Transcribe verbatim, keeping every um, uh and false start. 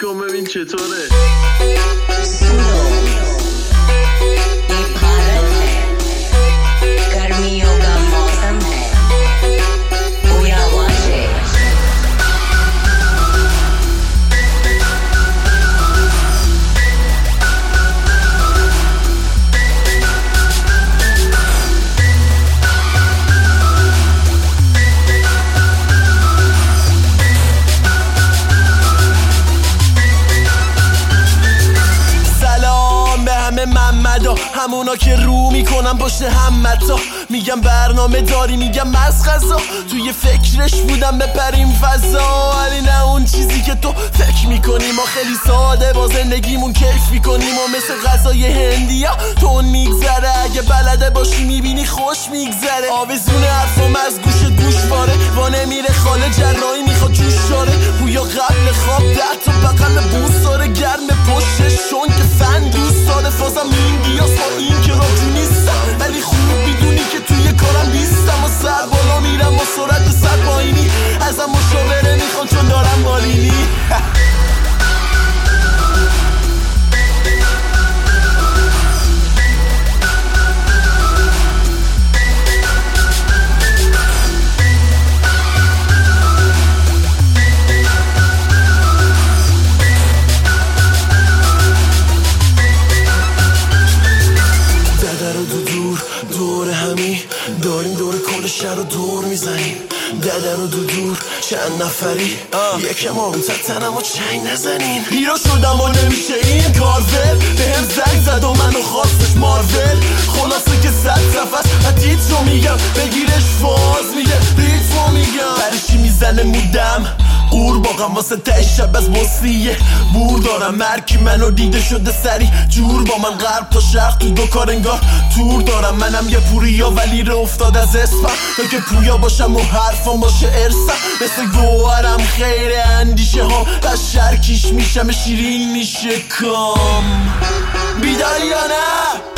کن ببین چطوره. محمدا همونا که رو میکنم پشت همتا، میگم برنامه داری، میگم مز غذا، توی فکرش بودم بپریم فضا، ولی نه اون چیزی که تو فکر میکنی. ما خیلی ساده با زندگیمون کیف میکنیم و مثل غذای هندیا تون میگذره، اگه بلده باشی میبینی خوش میگذره. آویزون حرفم از گوش گوشواره وا نمیره، خاله جراحی میخواد جوش داره، بویا قبل خواب ده تا بغل بوس داره، گرم پشتش چون که فن دوست داره. فازم این دیاز با این که راجو نیستم، ولی خوب میدونی که توی کارم بیستم و سر بالا میرم با سرعت سر پایینی، ازم مشاوره میخوان چون دارم مالینی. دور همی داریم دور کل شهر رو دور میزنیم، ددر و دو دور چند نفری یکم آرومتر تنم و چنگ نزنین. هیرو شدم و نمیشه این کارول، به هم زنگ زد و منو خواستش مارول، خلاصه که صد صفحه است حدید رو میگم، بگیرش فاز میگه ریتمو میگم، برشی میزنه مودم قور باقم واسه ته شب از بسیه بور دارم. مرکی منو دیده شده سری جور با من غرب تا شرق تو دو کار انگار تور دارم. منم یه پوریا ولی رو افتاد از اسمم، تا که پویا باشم و حرفم باشه ارسم، مثل گوهرم خیر اندیشه ها از شرکیش میشم شیرین میشه کام. بیداری یا نه؟